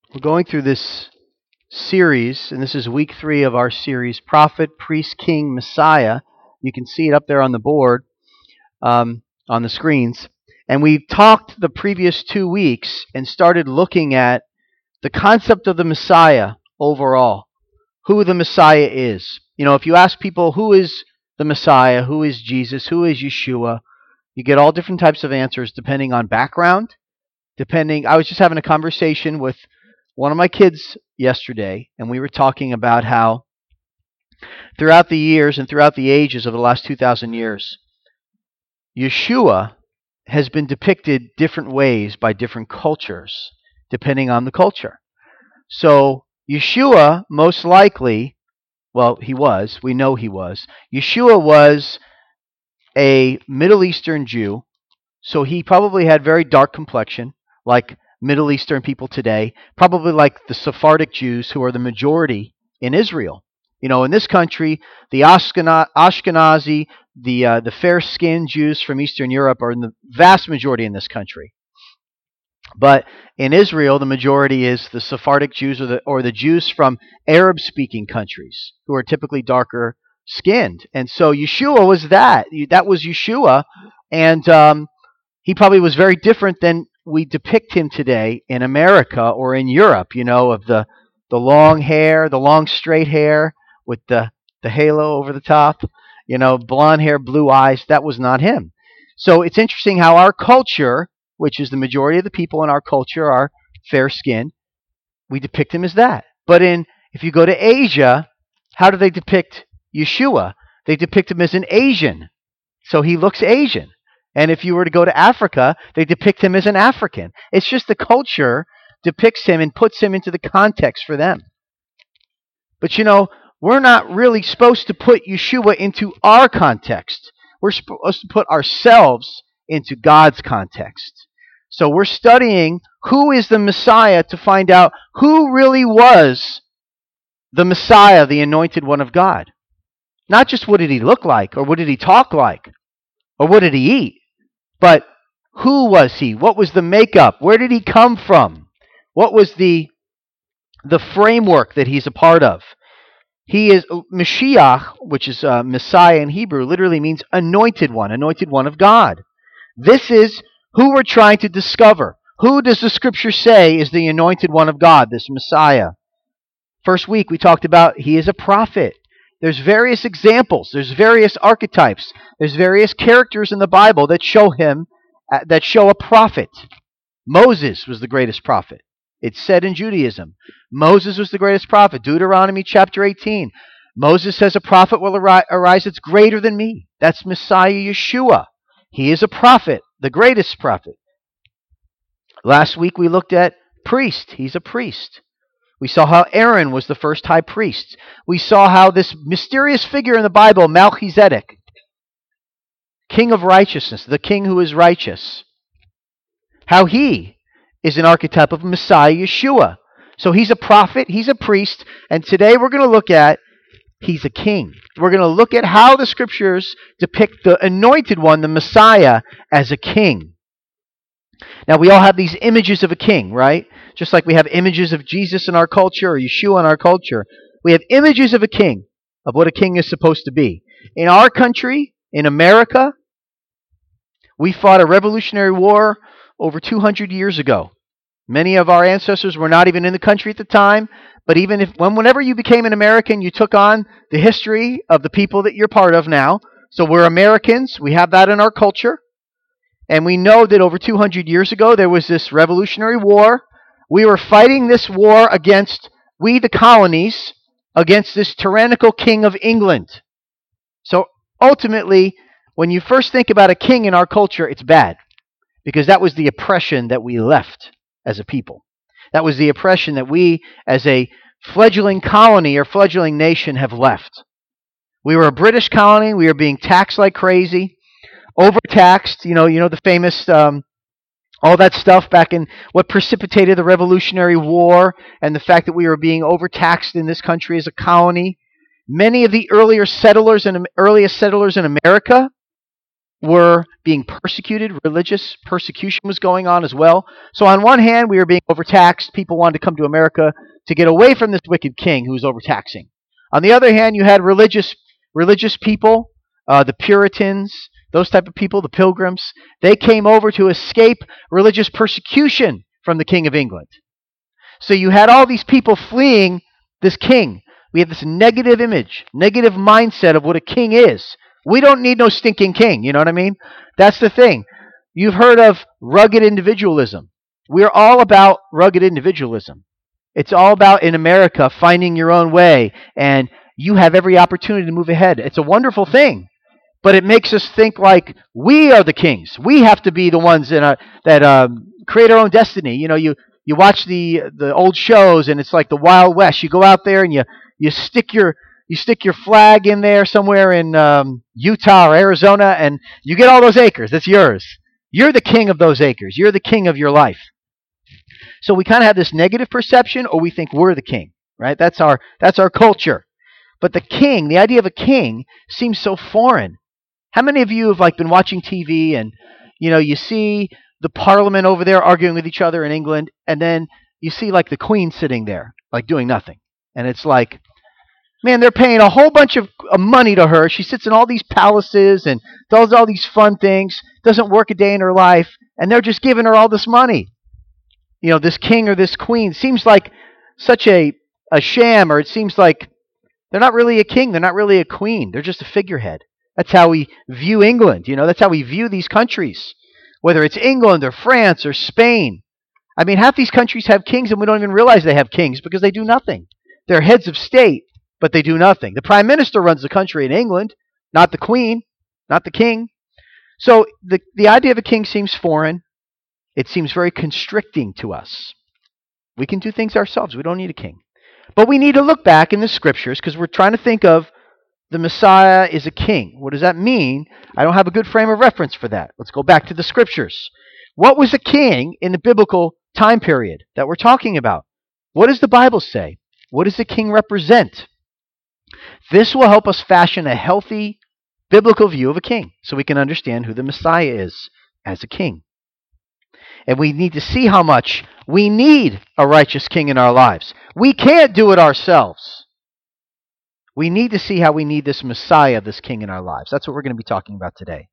We're going through this series, and this is week 3 of our series, Prophet, Priest, King, Messiah. You can see it up there on the board, on the screens. And we talked the previous 2 weeks and started looking at the concept of the Messiah overall, who the Messiah is. You know, if you ask people who is the Messiah, who is Jesus, who is Yeshua, you get all different types of answers depending on background. I was just having a conversation with one of my kids yesterday, and we were talking about how throughout the years and throughout the ages of the last 2,000 years, Yeshua has been depicted different ways by different cultures, depending on the culture. So Yeshua, most likely, we know he was. Yeshua was a Middle Eastern Jew, so he probably had very dark complexion, like Middle Eastern people today, probably like the Sephardic Jews who are the majority in Israel. You know, in this country, the Ashkenazi, the fair-skinned Jews from Eastern Europe are in the vast majority in this country. But in Israel, the majority is the Sephardic Jews or the Jews from Arab-speaking countries who are typically darker skinned. And so Yeshua was that. That was Yeshua. And he probably was very different than we depict him today in America or in Europe, you know, of the long hair, the long straight hair with the halo over the top, you know, blonde hair, blue eyes. That was not him. So it's interesting how our culture, which is the majority of the people in our culture are fair-skinned, we depict him as that. But if you go to Asia, how do they depict Yeshua? They depict him as an Asian. So he looks Asian. And if you were to go to Africa, they depict him as an African. It's just the culture depicts him and puts him into the context for them. But you know, we're not really supposed to put Yeshua into our context. We're supposed to put ourselves into God's context. So we're studying who is the Messiah to find out who really was the Messiah, the anointed one of God. Not just what did he look like, or what did he talk like, or what did he eat, but who was he? What was the makeup? Where did he come from? What was the framework that he's a part of? He is Mashiach, which is Messiah in Hebrew, literally means anointed one of God. This is who we're trying to discover. Who does the Scripture say is the anointed one of God, this Messiah? First week we talked about he is a prophet. There's various examples. There's various archetypes. There's various characters in the Bible that show a prophet. Moses was the greatest prophet. It's said in Judaism. Moses was the greatest prophet. Deuteronomy chapter 18. Moses says a prophet will arise that's greater than me. That's Messiah Yeshua. He is a prophet, the greatest prophet. Last week we looked at priest. He's a priest. We saw how Aaron was the first high priest. We saw how this mysterious figure in the Bible, Melchizedek, king of righteousness, the king who is righteous, how he is an archetype of Messiah Yeshua. So he's a prophet, he's a priest, and today we're going to look at he's a king. We're going to look at how the Scriptures depict the anointed one, the Messiah, as a king. Now, we all have these images of a king, right? Just like we have images of Jesus in our culture or Yeshua in our culture. We have images of a king, of what a king is supposed to be. In our country, in America, we fought a Revolutionary War over 200 years ago. Many of our ancestors were not even in the country at the time, but whenever you became an American, you took on the history of the people that you're part of now. So we're Americans. We have that in our culture. And we know that over 200 years ago, there was this Revolutionary War. We were fighting this war against, the colonies, against this tyrannical king of England. So ultimately, when you first think about a king in our culture, it's bad. Because that was the oppression that we left as a people. That was the oppression that we, as a fledgling colony or fledgling nation, have left. We were a British colony. We were being taxed like crazy. Overtaxed, you know the famous, all that stuff back in what precipitated the Revolutionary War and the fact that we were being overtaxed in this country as a colony. Many of the earliest settlers in America were being persecuted. Religious persecution was going on as well. So on one hand, we were being overtaxed. People wanted to come to America to get away from this wicked king who was overtaxing. On the other hand, you had religious people, the Puritans, those type of people, the Pilgrims. They came over to escape religious persecution from the King of England. So you had all these people fleeing this king. We have this negative image, negative mindset of what a king is. We don't need no stinking king, you know what I mean? That's the thing. You've heard of rugged individualism. We're all about rugged individualism. It's all about, in America, finding your own way, and you have every opportunity to move ahead. It's a wonderful thing, but it makes us think like we are the kings. We have to be the ones that create our own destiny. You know, you watch the old shows, and it's like the Wild West. You go out there and you stick your flag in there somewhere in Utah or Arizona, and you get all those acres. It's yours. You're the king of those acres. You're the king of your life. So we kind of have this negative perception, or we think we're the king, right? That's our culture. But the king, the idea of a king, seems so foreign. How many of you have been watching TV and you see the parliament over there arguing with each other in England, and then you see the Queen sitting there doing nothing, and it's like, man, they're paying a whole bunch of money to her. She sits in all these palaces and does all these fun things, doesn't work a day in her life, and they're just giving her all this money. This king or this queen seems like such a sham, or it seems like they're not really a king, they're not really a queen, they're just a figurehead. That's how we view England. That's how we view these countries, whether it's England or France or Spain. I mean, half these countries have kings, and we don't even realize they have kings because they do nothing. They're heads of state, but they do nothing. The prime minister runs the country in England, not the queen, not the king. So the idea of a king seems foreign. It seems very constricting to us. We can do things ourselves. We don't need a king. But we need to look back in the scriptures because we're trying to think of the Messiah is a king. What does that mean? I don't have a good frame of reference for that. Let's go back to the scriptures. What was a king in the biblical time period that we're talking about? What does the Bible say? What does the king represent? This will help us fashion a healthy biblical view of a king so we can understand who the Messiah is as a king. And we need to see how much we need a righteous king in our lives. We can't do it ourselves. We need to see how we need this Messiah, this king in our lives. That's what we're going to be talking about today.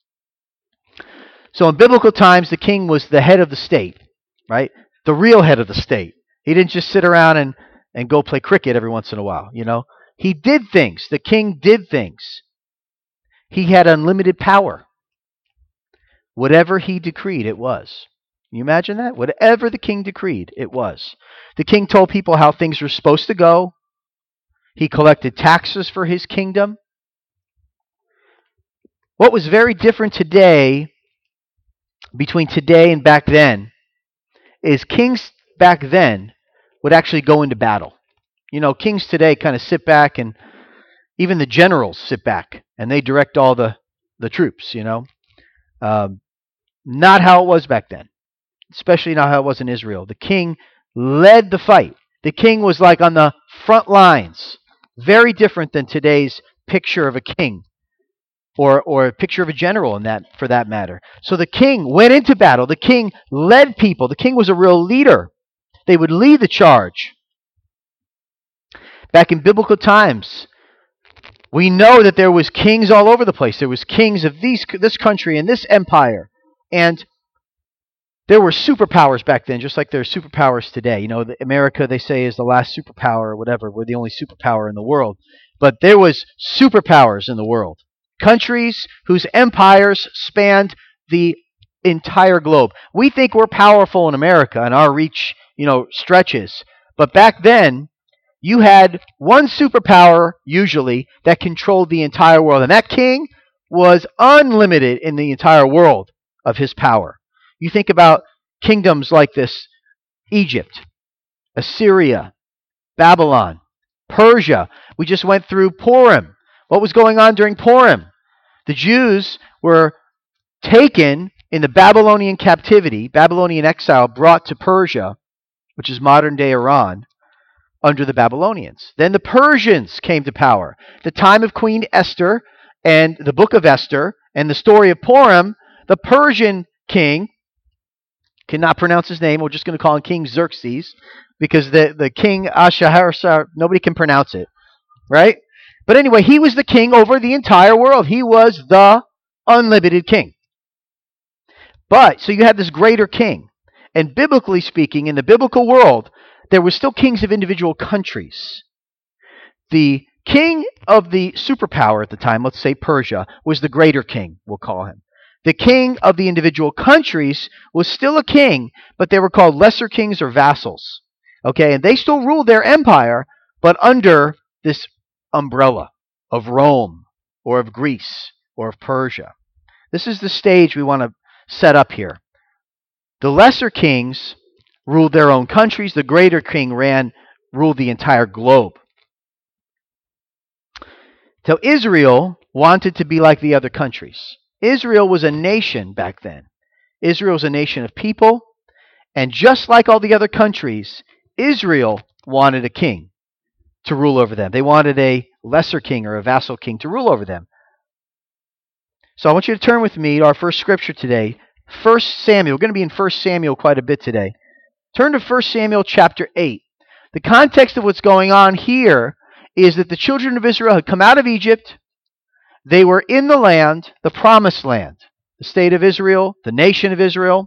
So in biblical times, the king was the head of the state, right? The real head of the state. He didn't just sit around and go play cricket every once in a while, He did things. The king did things. He had unlimited power. Whatever he decreed, it was. Can you imagine that? Whatever the king decreed, it was. The king told people how things were supposed to go. He collected taxes for his kingdom. What was very different today, between today and back then, is kings back then would actually go into battle. Kings today kind of sit back, and even the generals sit back, and they direct all the troops, Not how it was back then, especially not how it was in Israel. The king led the fight. The king was on the front lines. Very different than today's picture of a king or a picture of a general for that matter. So the king went into battle. The king led people. The king was a real leader. They would lead the charge. Back in biblical times, we know that there was kings all over the place. There was kings of this country and this empire. And there were superpowers back then, just like there are superpowers today. America, they say, is the last superpower or whatever. We're the only superpower in the world. But there was superpowers in the world. Countries whose empires spanned the entire globe. We think we're powerful in America and our reach, stretches. But back then, you had one superpower, usually, that controlled the entire world. And that king was unlimited in the entire world of his power. You think about kingdoms like this: Egypt, Assyria, Babylon, Persia. We just went through Purim. What was going on during Purim? The Jews were taken in the Babylonian captivity, Babylonian exile, brought to Persia, which is modern-day Iran, under the Babylonians. Then the Persians came to power. The time of Queen Esther and the book of Esther And the story of Purim, the Persian king, cannot pronounce his name. We're just going to call him King Xerxes, because the king Ahasuerus, nobody can pronounce it, right? But anyway, he was the king over the entire world. He was the unlimited king. But, so you had this greater king. And biblically speaking, in the biblical world, there were still kings of individual countries. The king of the superpower at the time, let's say Persia, was the greater king, we'll call him. The king of the individual countries was still a king, but they were called lesser kings or vassals. Okay, and they still ruled their empire, but under this umbrella of Rome, or of Greece, or of Persia. This is the stage we want to set up here. The lesser kings ruled their own countries. The greater king ruled the entire globe. So Israel wanted to be like the other countries. Israel was a nation back then. Israel was a nation of people, and just like all the other countries, Israel wanted a king to rule over them. They wanted a lesser king or a vassal king to rule over them. So I want you to turn with me to our first scripture today, 1 Samuel. We're going to be in 1 Samuel quite a bit today. Turn to 1 Samuel chapter 8. The context of what's going on here is that the children of Israel had come out of Egypt. They were in the land, the promised land, the state of Israel, the nation of Israel.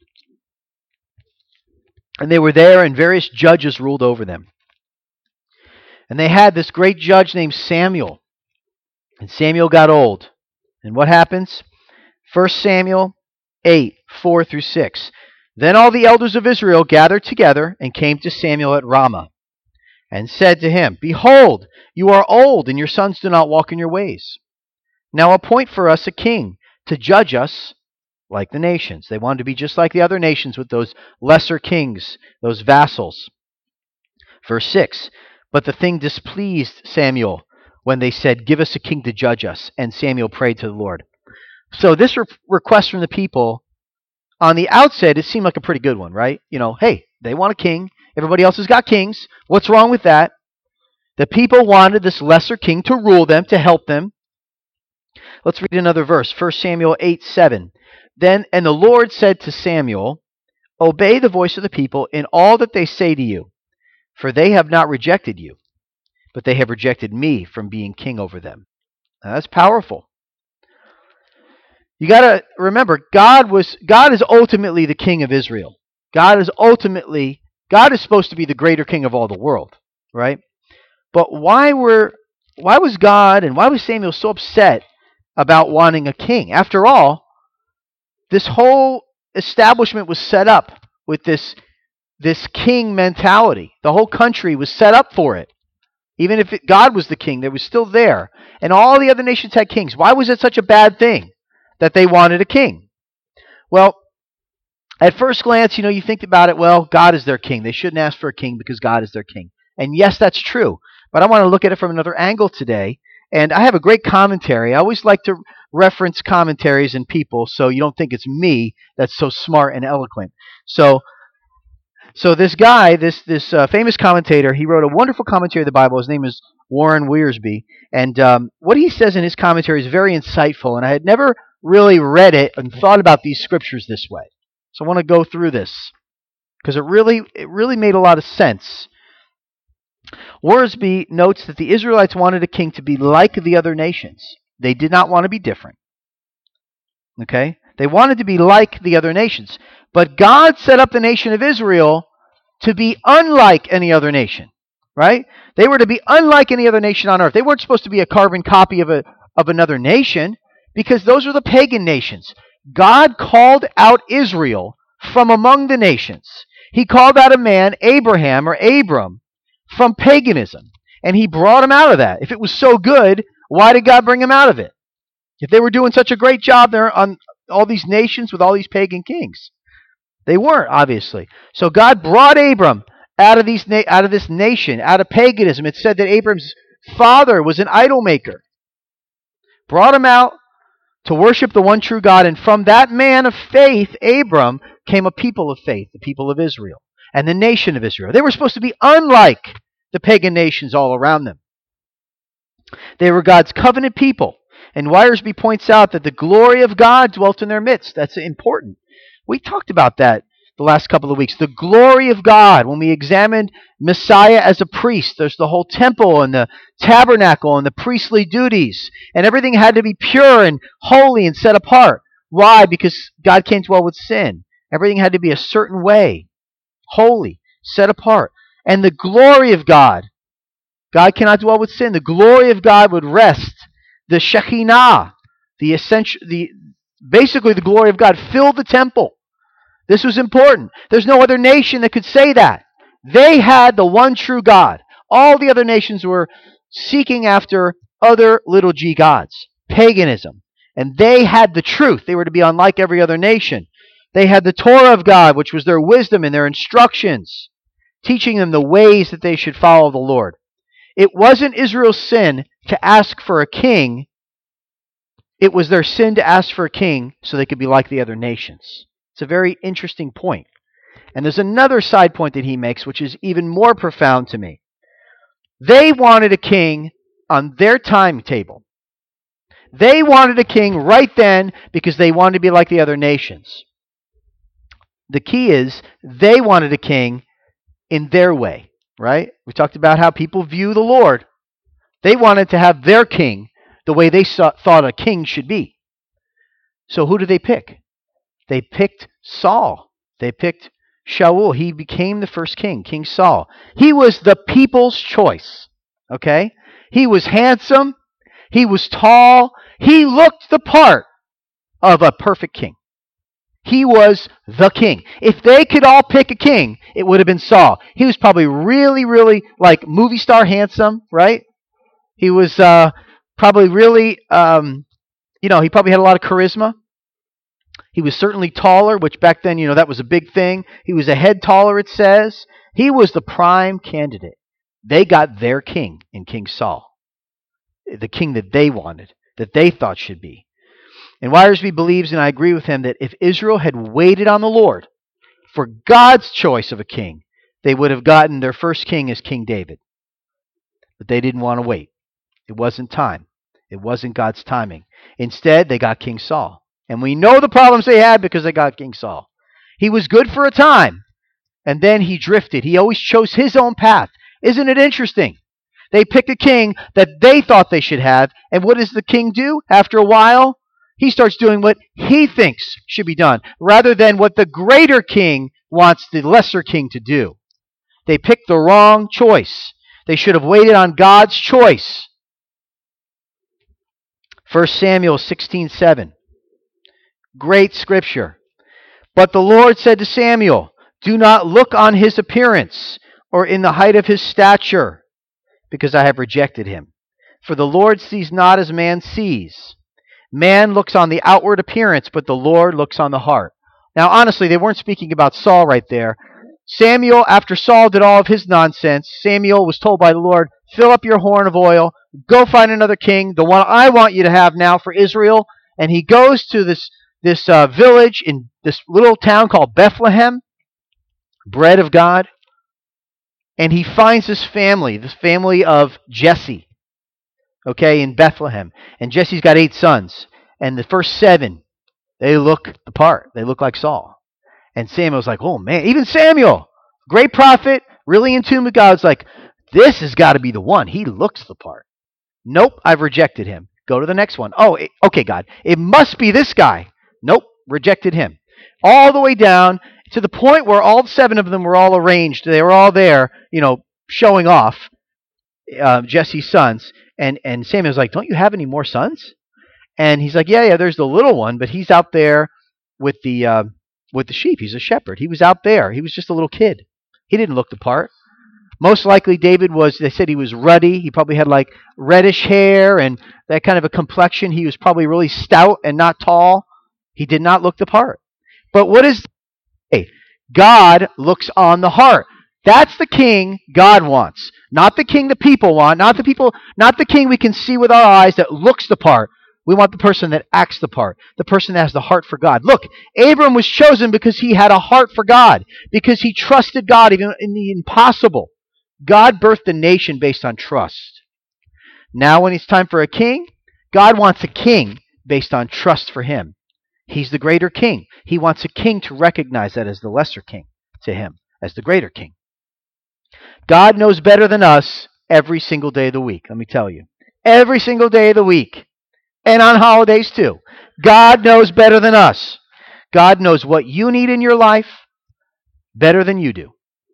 And they were there, and various judges ruled over them. And they had this great judge named Samuel. And Samuel got old. And what happens? 1 Samuel 8, 4 through 6. Then all the elders of Israel gathered together and came to Samuel at Ramah, and said to him, Behold, you are old, and your sons do not walk in your ways. Now appoint for us a king to judge us like the nations. They wanted to be just like the other nations with those lesser kings, those vassals. Verse 6. But the thing displeased Samuel when they said, Give us a king to judge us. And Samuel prayed to the Lord. So this request from the people, on the outset, it seemed like a pretty good one, right? You know, hey, they want a king. Everybody else has got kings. What's wrong with that? The people wanted this lesser king to rule them, to help them. Let's read another verse, 1 Samuel 8, 7. Then, and the Lord said to Samuel, Obey the voice of the people in all that they say to you, for they have not rejected you, but they have rejected me from being king over them. Now, that's powerful. You got to remember, God is ultimately the king of Israel. God is supposed to be the greater king of all the world, right? But why was God and why was Samuel so upset about wanting a king? After all, this whole establishment was set up with this king mentality. The whole country was set up for it. Even if God was the king, they was still there. And all the other nations had kings. Why was it such a bad thing that they wanted a king? Well, at first glance, you think about it, well, God is their king. They shouldn't ask for a king because God is their king. And yes, that's true. But I want to look at it from another angle today. And I have a great commentary. I always like to reference commentaries and people so you don't think it's me that's so smart and eloquent. So this guy, this famous commentator, he wrote a wonderful commentary of the Bible. His name is Warren Wiersbe. And what he says in his commentary is very insightful. And I had never really read it and thought about these scriptures this way. So I want to go through this because it really made a lot of sense. Wiersbe notes that the Israelites wanted a king to be like the other nations. They did not want to be different. Okay? They wanted to be like the other nations. But God set up the nation of Israel to be unlike any other nation. Right? They were to be unlike any other nation on earth. They weren't supposed to be a carbon copy of another nation because those were the pagan nations. God called out Israel from among the nations. He called out a man, Abraham or Abram, from paganism. And he brought him out of that. If it was so good, why did God bring him out of it? If they were doing such a great job there on all these nations with all these pagan kings. They weren't, obviously. So God brought Abram out of this nation, out of paganism. It said that Abram's father was an idol maker. Brought him out to worship the one true God. And from that man of faith, Abram, came a people of faith, the people of Israel, and the nation of Israel. They were supposed to be unlike the pagan nations all around them. They were God's covenant people. And Wiersbe points out that the glory of God dwelt in their midst. That's important. We talked about that the last couple of weeks. The glory of God. When we examined Messiah as a priest, there's the whole temple and the tabernacle and the priestly duties. And everything had to be pure and holy and set apart. Why? Because God can't dwell with sin. Everything had to be a certain way. Holy, set apart. And the glory of God. God cannot dwell with sin. The glory of God would rest. The Shekinah, basically the glory of God filled the temple. This was important. There's no other nation that could say that. They had the one true God. All the other nations were seeking after other little g gods, paganism. And they had the truth. They were to be unlike every other nation. They had the Torah of God, which was their wisdom and their instructions, teaching them the ways that they should follow the Lord. It wasn't Israel's sin to ask for a king. It was their sin to ask for a king so they could be like the other nations. It's a very interesting point. And there's another side point that he makes, which is even more profound to me. They wanted a king on their timetable. They wanted a king right then because they wanted to be like the other nations. The key is they wanted a king in their way, right? We talked about how people view the Lord. They wanted to have their king the way they thought a king should be. So who did they pick? They picked Saul. They picked Shaul. He became the first king, King Saul. He was the people's choice, okay? He was handsome. He was tall. He looked the part of a perfect king. He was the king. If they could all pick a king, it would have been Saul. He was probably really, really like movie star handsome, right? He was probably really, he probably had a lot of charisma. He was certainly taller, which back then, that was a big thing. He was a head taller, it says. He was the prime candidate. They got their king in King Saul, the king that they wanted, that they thought should be. And Wiersbe believes, and I agree with him, that if Israel had waited on the Lord for God's choice of a king, they would have gotten their first king as King David. But they didn't want to wait. It wasn't time. It wasn't God's timing. Instead, they got King Saul. And we know the problems they had because they got King Saul. He was good for a time, and then he drifted. He always chose his own path. Isn't it interesting? They picked a king that they thought they should have, and what does the king do after a while? He starts doing what he thinks should be done, rather than what the greater king wants the lesser king to do. They picked the wrong choice. They should have waited on God's choice. 1 Samuel 16:7. Great scripture. But the Lord said to Samuel, do not look on his appearance or in the height of his stature, because I have rejected him. For the Lord sees not as man sees. Man looks on the outward appearance, but the Lord looks on the heart. Now, honestly, they weren't speaking about Saul right there. Samuel, after Saul did all of his nonsense, Samuel was told by the Lord, fill up your horn of oil, go find another king, the one I want you to have now for Israel. And he goes to this village in this little town called Bethlehem, bread of God, and he finds this family of Jesse, okay, in Bethlehem. And Jesse's got 8 sons, and the first 7, they look the part. They look like Saul. And Samuel's like, oh man, even Samuel, great prophet, really in tune with God, is like, this has got to be the one. He looks the part. Nope, I've rejected him. Go to the next one. Oh, okay, God, it must be this guy. Nope, rejected him. All the way down to the point where all 7 of them were all arranged. They were all there, showing off Jesse's sons. And Samuel's like, don't you have any more sons? And he's like, yeah, there's the little one, but he's out there with the sheep. He's a shepherd. He was out there. He was just a little kid. He didn't look the part. Most likely they said he was ruddy. He probably had like reddish hair and that kind of a complexion. He was probably really stout and not tall. He did not look the part. But what is God looks on the heart. That's the king God wants. Not the king the people want. Not the king we can see with our eyes that looks the part. We want the person that acts the part. The person that has the heart for God. Look, Abram was chosen because he had a heart for God. Because he trusted God even in the impossible. God birthed a nation based on trust. Now when it's time for a king, God wants a king based on trust for him. He's the greater king. He wants a king to recognize that as the lesser king to him, as the greater king. God knows better than us every single day of the week, let me tell you. Every single day of the week. And on holidays too. God knows better than us. God knows what you need in your life better than you do.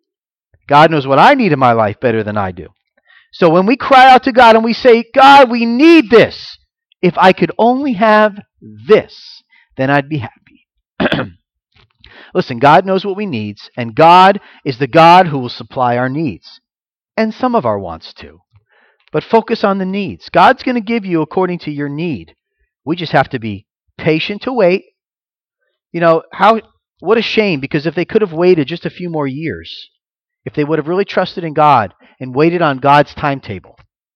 God knows what I need in my life better than I do. So when we cry out to God and we say, God, we need this. If I could only have this, then I'd be happy. Listen, God knows what we need, and God is the God who will supply our needs. And some of our wants too. But focus on the needs. God's going to give you according to your need. We just have to be patient to wait. You know, what a shame, because if they could have waited just a few more years, if they would have really trusted in God and waited on God's timetable.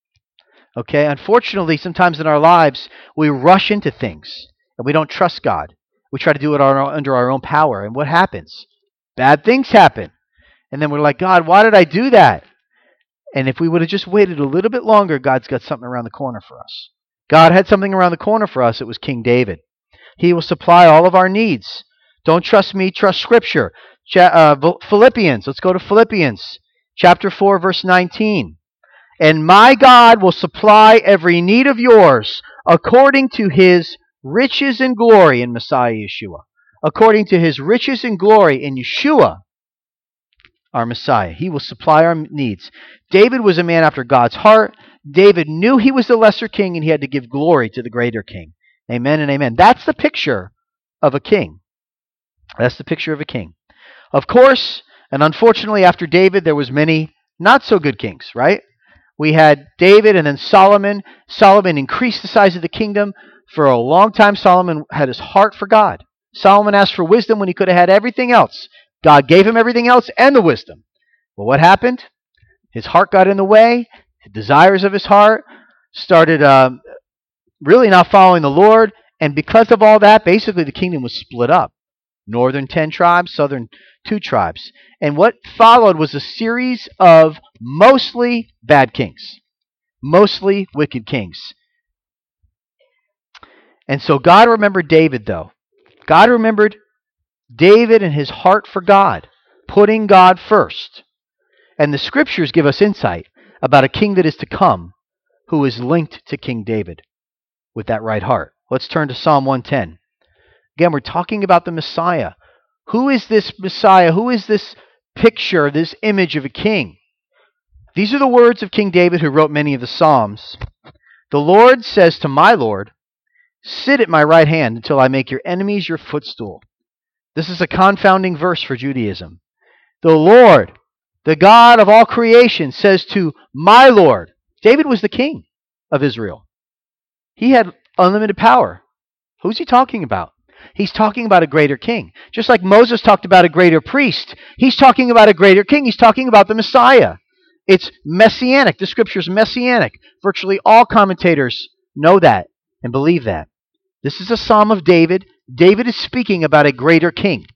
Okay, unfortunately, sometimes in our lives, we rush into things and we don't trust God. We try to do it under our own power. And what happens? Bad things happen. And then we're like, God, why did I do that? And if we would have just waited a little bit longer, God's got something around the corner for us. God had something around the corner for us. It was King David. He will supply all of our needs. Don't trust me, trust Scripture. Philippians, let's go to Philippians, chapter 4, verse 19. And my God will supply every need of yours according to his riches and glory in Messiah Yeshua. According to his riches and glory in Yeshua, our Messiah. He will supply our needs. David was a man after God's heart. David knew he was the lesser king and he had to give glory to the greater king. Amen and amen. That's the picture of a king. That's the picture of a king. Of course, and unfortunately after David there was many not so good kings, right? We had David and then Solomon. Solomon increased the size of the kingdom. For a long time Solomon had his heart for God. Solomon asked for wisdom when he could have had everything else. God gave him everything else and the wisdom. But what happened? His heart got in the way. The desires of his heart started really not following the Lord. And because of all that, basically the kingdom was split up. Northern 10 tribes, southern 2 tribes. And what followed was a series of mostly bad kings. Mostly wicked kings. And so God remembered David, though. God remembered David and his heart for God, putting God first. And the Scriptures give us insight about a king that is to come who is linked to King David with that right heart. Let's turn to Psalm 110. Again, we're talking about the Messiah. Who is this Messiah? Who is this picture, this image of a king? These are the words of King David, who wrote many of the Psalms. The Lord says to my Lord, sit at my right hand until I make your enemies your footstool. This is a confounding verse for Judaism. The Lord, the God of all creation, says to my Lord. David was the king of Israel. He had unlimited power. Who's he talking about? He's talking about a greater king. Just like Moses talked about a greater priest, he's talking about a greater king. He's talking about the Messiah. It's messianic. The Scripture's messianic. Virtually all commentators know that and believe that. This is a Psalm of David. David is speaking about a greater king.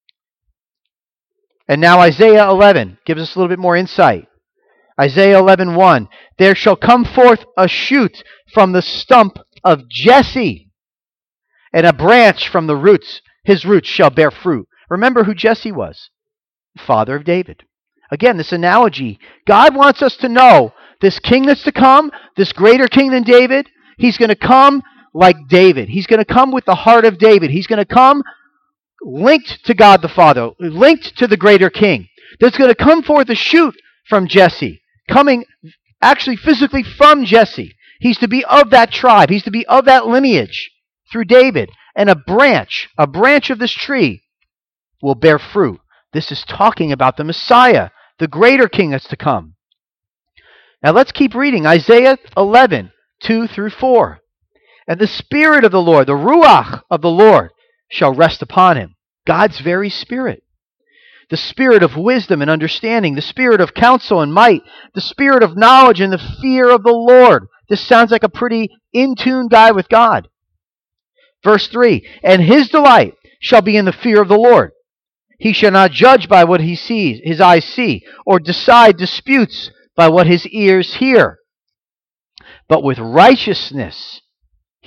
And now Isaiah 11 gives us a little bit more insight. Isaiah 11:1. There shall come forth a shoot from the stump of Jesse, and a branch from the roots. His roots shall bear fruit. Remember who Jesse was. Father of David. Again, this analogy. God wants us to know this king that's to come, this greater king than David, he's going to come like David. He's going to come with the heart of David. He's going to come linked to God the Father, linked to the greater king. There's going to come forth a shoot from Jesse, coming actually physically from Jesse. He's to be of that tribe. He's to be of that lineage through David. And a branch of this tree will bear fruit. This is talking about the Messiah, the greater king that's to come. Now let's keep reading. Isaiah 11, 2 through 4. And the Spirit of the Lord, the Ruach of the Lord, shall rest upon him. God's very Spirit. The Spirit of wisdom and understanding, the Spirit of counsel and might, the Spirit of knowledge and the fear of the Lord. This sounds like a pretty in-tune guy with God. Verse 3, and his delight shall be in the fear of the Lord. He shall not judge by what his eyes see, or decide disputes by what his ears hear. But with righteousness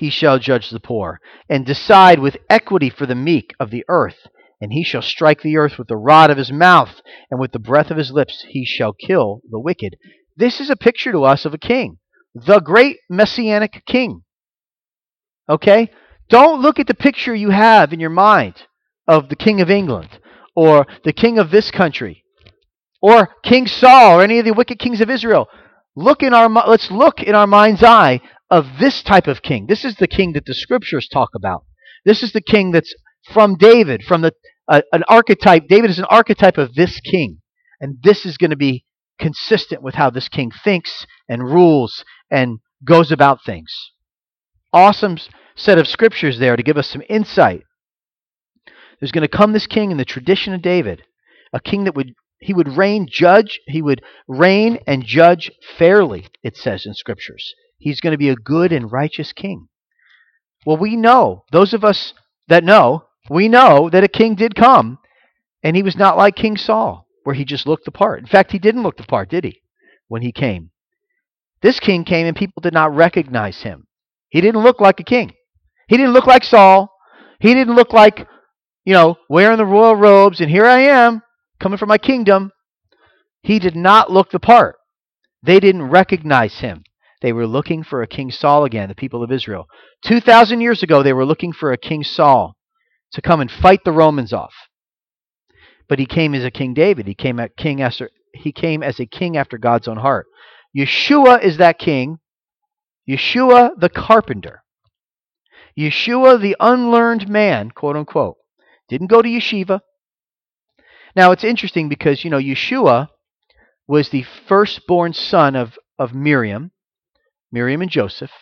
he shall judge the poor, and decide with equity for the meek of the earth. And he shall strike the earth with the rod of his mouth, and with the breath of his lips he shall kill the wicked. This is a picture to us of a king, the great messianic king. Okay? Don't look at the picture you have in your mind of the king of England, or the king of this country, or King Saul, or any of the wicked kings of Israel. Let's look in our mind's eye of this type of king. This is the king that the scriptures talk about. This is the king that's from David, from an archetype. David is an archetype of this king. And this is going to be consistent with how this king thinks and rules and goes about things. Awesome set of scriptures there to give us some insight. There's going to come this king in the tradition of David, a king that would reign and judge fairly, it says in scriptures. He's going to be a good and righteous king. Well, we know, those of us that know, we know that a king did come, and he was not like King Saul, where he just looked the part. In fact, he didn't look the part, did he, when he came? This king came and people did not recognize him. He didn't look like a king. He didn't look like Saul. He didn't look like, wearing the royal robes, and here I am, coming from my kingdom. He did not look the part. They didn't recognize him. They were looking for a King Saul again, the people of Israel. 2,000 years ago, they were looking for a King Saul to come and fight the Romans off. But he came as a King David. He came as a king after God's own heart. Yeshua is that king. Yeshua the carpenter. Yeshua the unlearned man, quote unquote. Didn't go to yeshiva. Now it's interesting because, Yeshua was the firstborn son of Miriam and Joseph.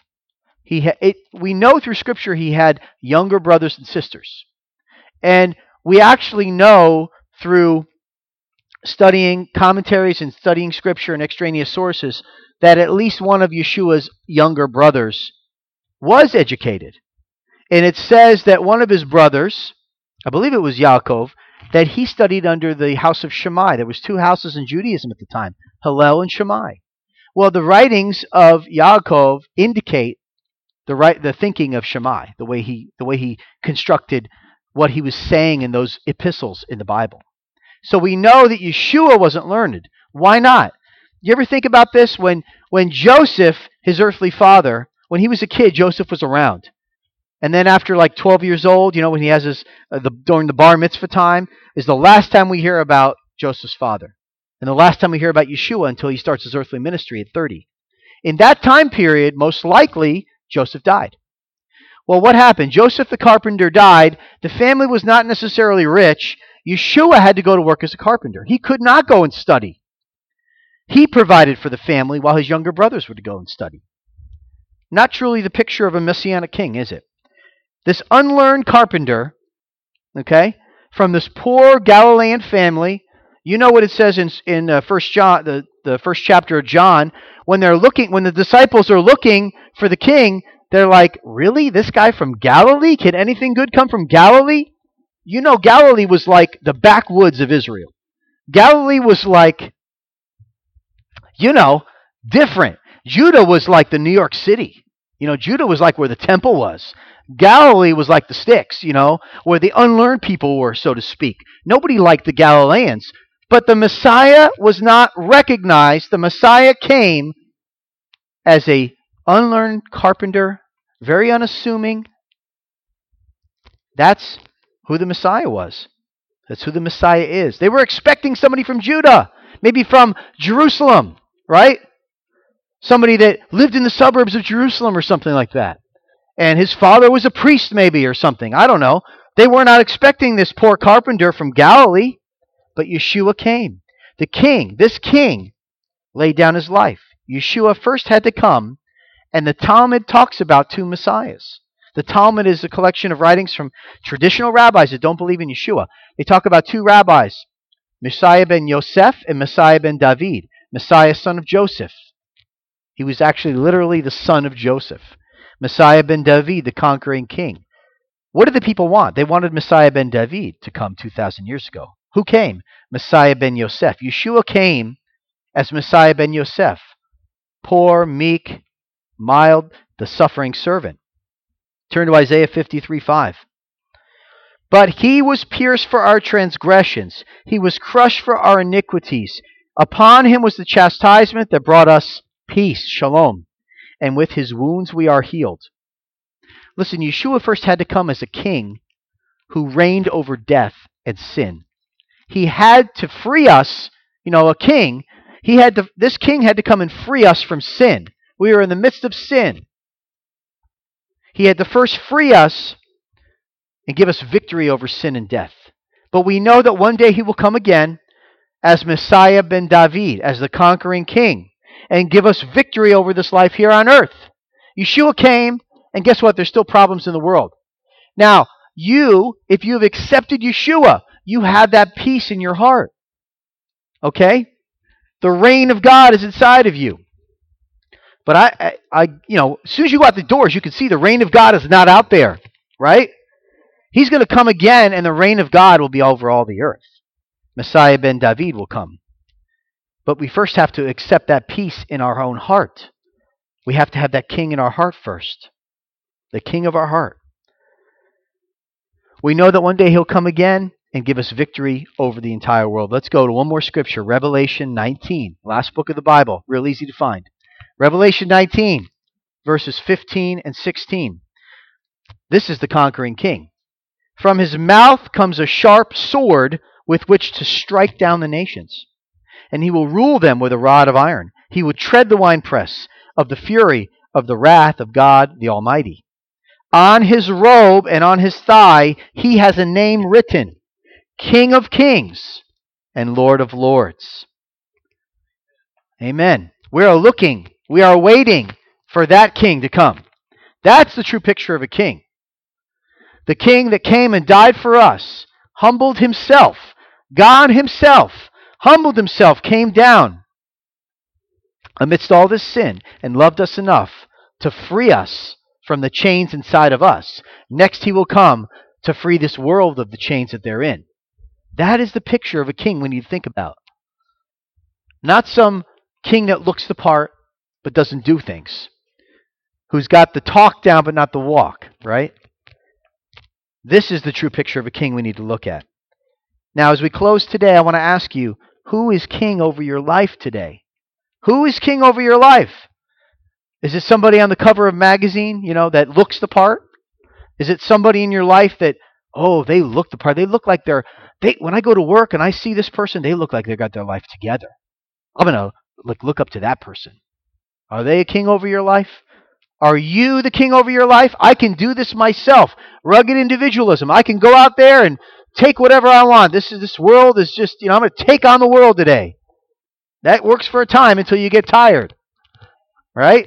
We know through Scripture he had younger brothers and sisters. And we actually know through studying commentaries and studying Scripture and extraneous sources that at least one of Yeshua's younger brothers was educated. And it says that one of his brothers, I believe it was Yaakov, that he studied under the house of Shammai. There was two houses in Judaism at the time, Hillel and Shammai. Well, the writings of Yaakov indicate the thinking of Shammai, the way he constructed what he was saying in those epistles in the Bible. So we know that Yeshua wasn't learned. Why not? You ever think about this? When Joseph, his earthly father, when he was a kid, Joseph was around. And then after like 12 years old, when he has during the bar mitzvah time, is the last time we hear about Joseph's father. And the last time we hear about Yeshua until he starts his earthly ministry at 30. In that time period, most likely, Joseph died. Well, what happened? Joseph the carpenter died. The family was not necessarily rich. Yeshua had to go to work as a carpenter. He could not go and study. He provided for the family while his younger brothers would go and study. Not truly the picture of a messianic king, is it? This unlearned carpenter, from this poor Galilean family, you know what it says in 1 John, the first chapter of John, when the disciples are looking for the king, they're like, really? This guy from Galilee? Can anything good come from Galilee? Galilee was like the backwoods of Israel. Galilee was like, different. Judah was like the New York City. Judah was like where the temple was. Galilee was like the sticks, where the unlearned people were, so to speak. Nobody liked the Galileans. But the Messiah was not recognized. The Messiah came as a unlearned carpenter, very unassuming. That's who the Messiah was. That's who the Messiah is. They were expecting somebody from Judah, maybe from Jerusalem, right? Somebody that lived in the suburbs of Jerusalem or something like that. And his father was a priest maybe or something. I don't know. They were not expecting this poor carpenter from Galilee. But Yeshua came. This king, laid down his life. Yeshua first had to come, and the Talmud talks about two messiahs. The Talmud is a collection of writings from traditional rabbis that don't believe in Yeshua. They talk about two rabbis, Messiah ben Yosef and Messiah ben David. Messiah, son of Joseph. He was actually literally the son of Joseph. Messiah ben David, the conquering king. What did the people want? They wanted Messiah ben David to come 2,000 years ago. Who came? Messiah ben Yosef. Yeshua came as Messiah ben Yosef. Poor, meek, mild, the suffering servant. Turn to Isaiah 53:5. But he was pierced for our transgressions. He was crushed for our iniquities. Upon him was the chastisement that brought us peace, shalom. And with his wounds we are healed. Listen, Yeshua first had to come as a king who reigned over death and sin. He had to free us, a king. This king had to come and free us from sin. We were in the midst of sin. He had to first free us and give us victory over sin and death. But we know that one day he will come again as Messiah ben David, as the conquering king, and give us victory over this life here on earth. Yeshua came, and guess what? There's still problems in the world. Now, if you have accepted Yeshua, you have that peace in your heart. Okay? The reign of God is inside of you. But as soon as you go out the doors, you can see the reign of God is not out there, right? He's going to come again, and the reign of God will be over all the earth. Messiah ben David will come. But we first have to accept that peace in our own heart. We have to have that king in our heart first. The king of our heart. We know that one day he'll come again and give us victory over the entire world. Let's go to one more scripture, Revelation 19, last book of the Bible, real easy to find. Revelation 19, verses 15 and 16. This is the conquering king. From his mouth comes a sharp sword with which to strike down the nations. And he will rule them with a rod of iron. He will tread the winepress of the fury of the wrath of God the Almighty. On his robe and on his thigh he has a name written, King of Kings and Lord of Lords. Amen. We are waiting for that king to come. That's the true picture of a king. The king that came and died for us, humbled himself. God himself humbled himself, came down amidst all this sin and loved us enough to free us from the chains inside of us. Next he will come to free this world of the chains that they're in. That is the picture of a king we need to think about. Not some king that looks the part but doesn't do things. Who's got the talk down but not the walk, right? This is the true picture of a king we need to look at. Now, as we close today, I want to ask you, who is king over your life today? Who is king over your life? Is it somebody on the cover of a magazine, that looks the part? Is it somebody in your life that, they look the part. They look like when I go to work and I see this person, they look like they got their life together. I'm going to look up to that person. Are they a king over your life? Are you the king over your life? I can do this myself. Rugged individualism. I can go out there and take whatever I want. This world is just, I'm going to take on the world today. That works for a time until you get tired. Right?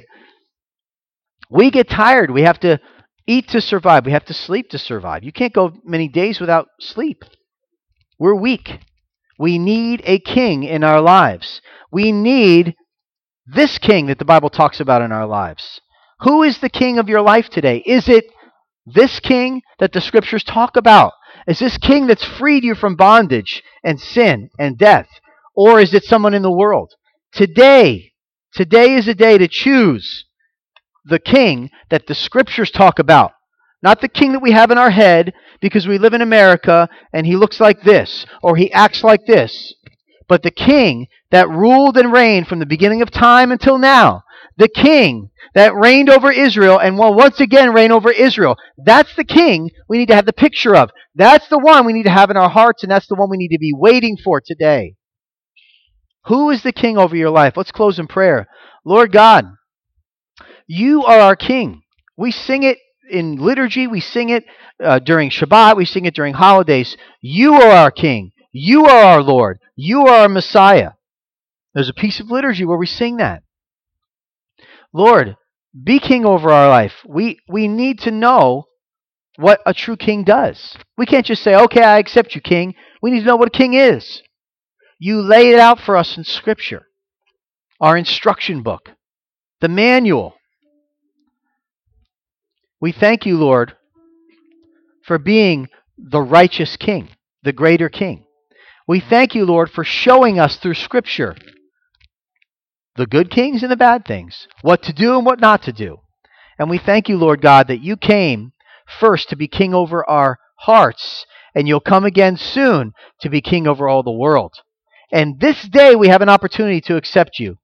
We get tired. We have to eat to survive. We have to sleep to survive. You can't go many days without sleep. We're weak. We need a king in our lives. We need this king that the Bible talks about in our lives. Who is the king of your life today? Is it this king that the scriptures talk about? Is this king that's freed you from bondage and sin and death? Or is it someone in the world? Today is a day to choose the king that the scriptures talk about. Not the king that we have in our head because we live in America and he looks like this or he acts like this. But the king that ruled and reigned from the beginning of time until now. The king that reigned over Israel and will once again reign over Israel. That's the king we need to have the picture of. That's the one we need to have in our hearts, and that's the one we need to be waiting for today. Who is the king over your life? Let's close in prayer. Lord God, you are our king. We sing it in liturgy. We sing it during Shabbat. We sing it during holidays. You are our king. You are our Lord. You are our Messiah. There's a piece of liturgy where we sing that. Lord, be king over our life. We need to know what a true king does. We can't just say, okay, I accept you, king. We need to know what a king is. You lay it out for us in Scripture, our instruction book, the manual. We thank you, Lord, for being the righteous king, the greater king. We thank you, Lord, for showing us through Scripture the good things and the bad things, what to do and what not to do. And we thank you, Lord God, that you came first to be king over our hearts, and you'll come again soon to be king over all the world. And this day we have an opportunity to accept you.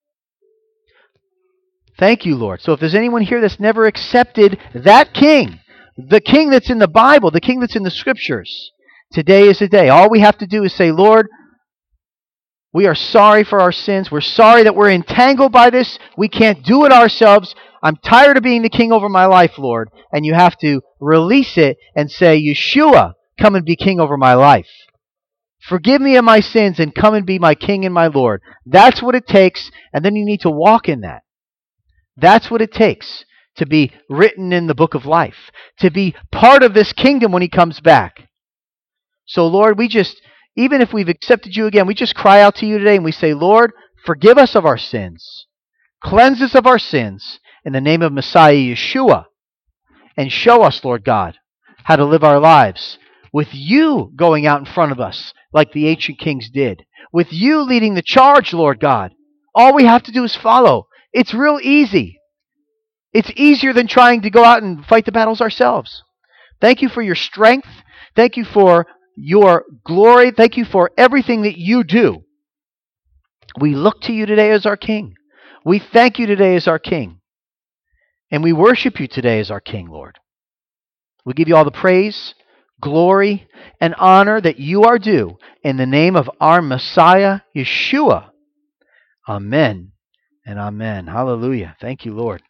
Thank you, Lord. So if there's anyone here that's never accepted that king, the king that's in the Bible, the king that's in the scriptures, today is the day. All we have to do is say, Lord, we are sorry for our sins. We're sorry that we're entangled by this. We can't do it ourselves. I'm tired of being the king over my life, Lord. And you have to release it and say, Yeshua, come and be king over my life. Forgive me of my sins and come and be my king and my Lord. That's what it takes, and then you need to walk in that. That's what it takes to be written in the book of life, to be part of this kingdom when he comes back. So, Lord, even if we've accepted you again, we just cry out to you today and we say, Lord, forgive us of our sins. Cleanse us of our sins in the name of Messiah Yeshua. And show us, Lord God, how to live our lives with you going out in front of us like the ancient kings did. With you leading the charge, Lord God. All we have to do is follow. It's real easy. It's easier than trying to go out and fight the battles ourselves. Thank you for your strength. Thank you for your glory. Thank you for everything that you do. We look to you today as our King. We thank you today as our King. And we worship you today as our King, Lord. We give you all the praise, glory, and honor that you are due in the name of our Messiah, Yeshua. Amen and amen. Hallelujah. Thank you, Lord.